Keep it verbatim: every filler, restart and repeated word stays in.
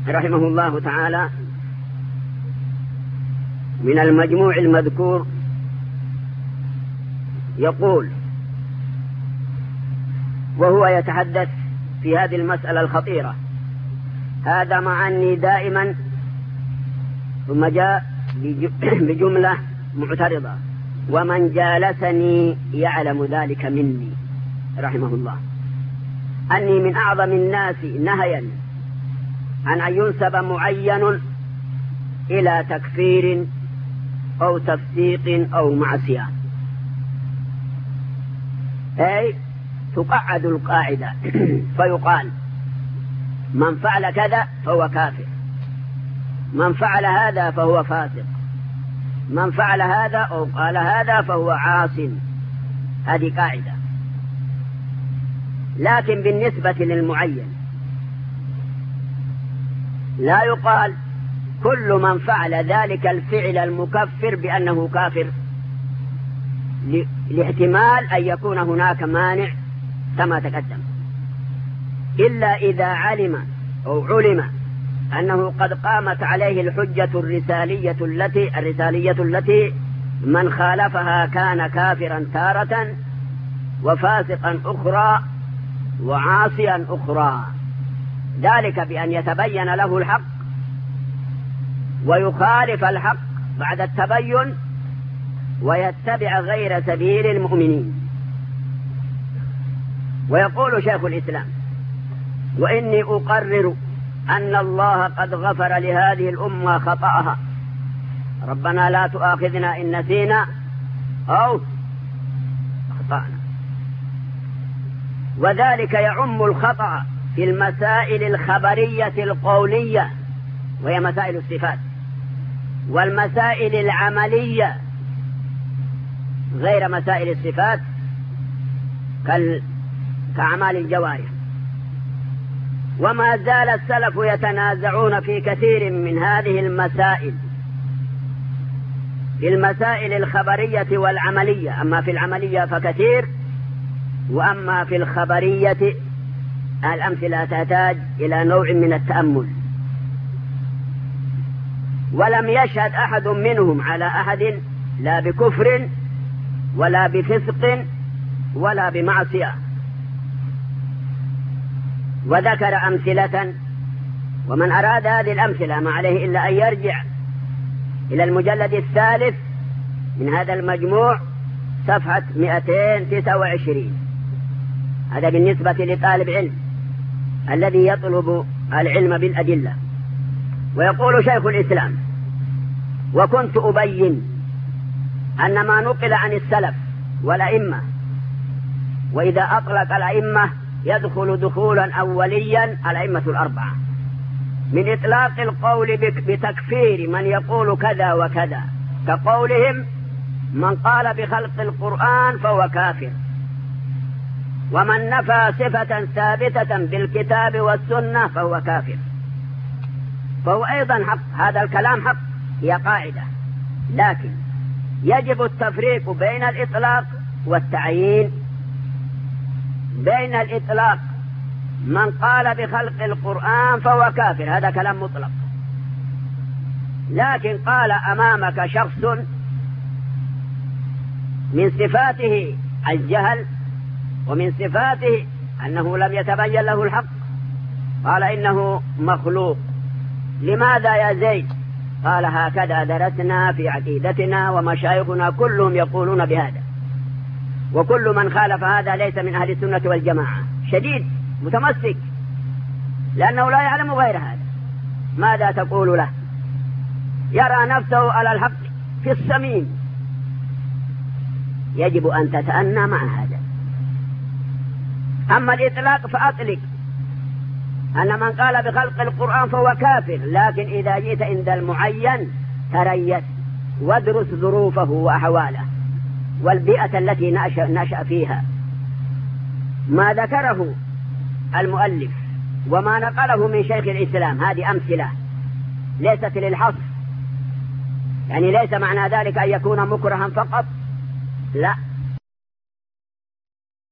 رحمه الله تعالى من المجموع المذكور يقول وهو يتحدث في هذه المسألة الخطيرة: هذا مع أني دائما، ثم جاء بجملة معترضة: ومن جالسني يعلم ذلك مني رحمه الله، أني من أعظم الناس نهيا عن أن ينسب معين إلى تكفير أو تفسيق أو معصية، أي تقعد القاعدة فيقال من فعل كذا فهو كافر، من فعل هذا فهو فاسق، من فعل هذا أو قال هذا فهو عاص. هذه قاعدة. لكن بالنسبة للمعين لا يقال كل من فعل ذلك الفعل المكفر بأنه كافر، لاحتمال أن يكون هناك مانع كما تقدم، إلا إذا علم أو علم أنه قد قامت عليه الحجة الرسالية التي الرسالية التي من خالفها كان كافرا تارة وفاسقا أخرى وعاصيا أخرى، ذلك بأن يتبين له الحق ويخالف الحق بعد التبين ويتبع غير سبيل المؤمنين. ويقول شيخ الإسلام: وإني أقرر أن الله قد غفر لهذه الأمة خطأها، ربنا لا تؤاخذنا إن نسينا أو أخطأنا، وذلك يعم الخطأ في المسائل الخبرية القولية وهي مسائل الصفات، والمسائل العملية غير مسائل الصفات كأعمال الجوارح. وما زال السلف يتنازعون في كثير من هذه المسائل، في المسائل الخبرية والعملية، أما في العملية فكثير، وأما في الخبرية الأمثلة تحتاج إلى نوع من التأمل. ولم يشهد أحد منهم على أحد لا بكفر ولا بفسق ولا بمعصية، وذكر أمثلة، ومن أراد هذه الأمثلة ما عليه إلا أن يرجع إلى المجلد الثالث من هذا المجموع صفحة مئتين وتسعة وعشرين. هذا بالنسبة لطالب علم الذي يطلب العلم بالأدلة. ويقول شيخ الإسلام: وكنت أبين أن ما نقل عن السلف والأئمة، وإذا أطلق الأئمة يدخل دخولا أوليا الأئمة الأربعة، من إطلاق القول بتكفير من يقول كذا وكذا، كقولهم من قال بخلق القرآن فهو كافر، ومن نفى صفة ثابتة بالكتاب والسنة فهو كافر، فهو أيضا حق. هذا الكلام حق، هي قاعدة، لكن يجب التفريق بين الإطلاق والتعيين. بين الإطلاق من قال بخلق القرآن فهو كافر، هذا كلام مطلق، لكن قال أمامك شخص من صفاته الجهل ومن صفاته أنه لم يتبين له الحق، قال إنه مخلوق، لماذا يا زيد؟ قال هكذا درسنا في عقيدتنا ومشايخنا كلهم يقولون بهذا، وكل من خالف هذا ليس من أهل السنة والجماعة، شديد متمسك لأنه لا يعلم غير هذا. ماذا تقول له؟ يرى نفسه على الحق في السمين. يجب أن تتأنى مع هذا. أما الإطلاق فأطلق أن من قال بخلق القرآن فهو كافر، لكن إذا جئت عند المعين تريث وادرس ظروفه وأحواله والبيئة التي نشأ, نشأ فيها. ما ذكره المؤلف وما نقله من شيخ الإسلام هذه أمثلة ليست للحصر، يعني ليس معنى ذلك أن يكون مكرها فقط، لا،